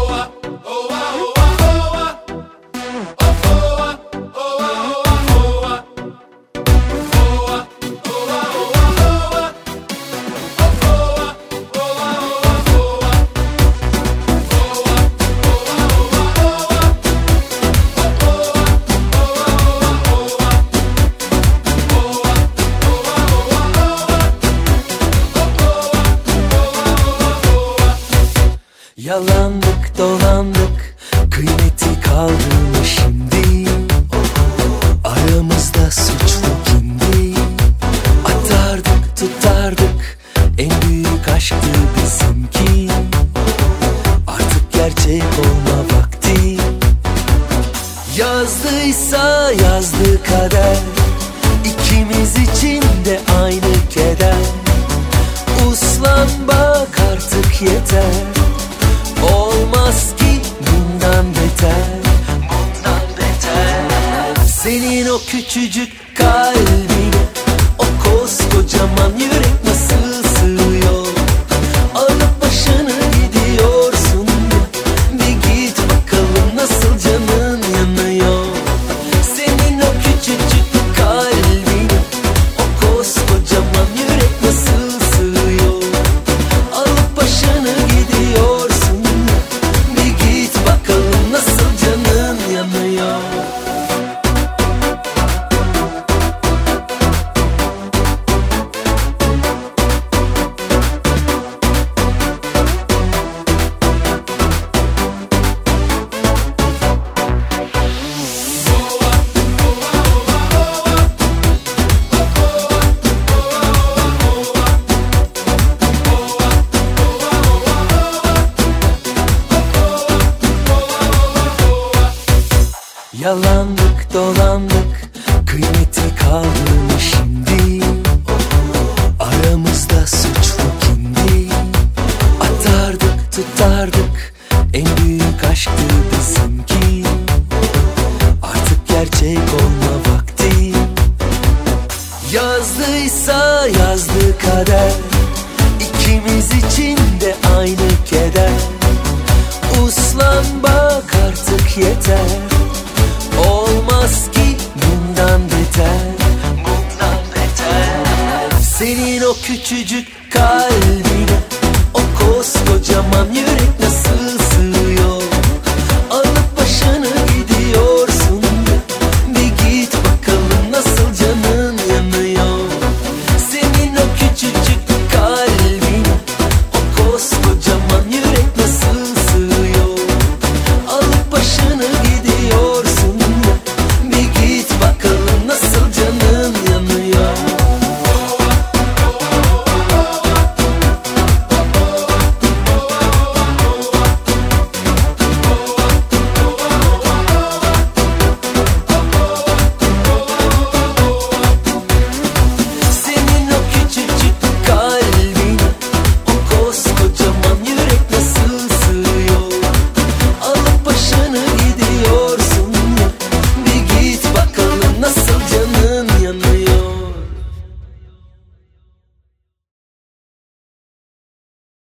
Yalandık dolandık, kıymeti kaldı mı şimdi? Aramızda suçlu kimdi? Atardık tutardık, en büyük aşktı bizimki. Artık gerçek olma vakti. Yazdıysa yazdı kader, İkimiz için de aynı keder. Uslan bak artık yeter, olmaz ki bundan beter, bundan beter. Senin o küçücük kalbine o koskocaman yürek nasıl sığıyor? Alıp başını gidiyorsun, bir git bakalım nasıl canın yanıyor. Senin o küçücük kalbine o koskocaman yürek nasıl sığıyor? Alıp başını gidiyorsun, bakalım nasıl canın yanıyor. Yalandık dolandık, kıymeti kaldı mı şimdi? Aramızda suçlu kimdi? Atardık tutardık, en büyük aşktı bizimki. Artık gerçek olma vakti. Yazdıysa yazdı kader, İkimiz için de aynı keder. Uslan bak artık yeter, olmaz ki bundan beter, bundan beter. Senin o küçücük kalbine o koskocaman yürek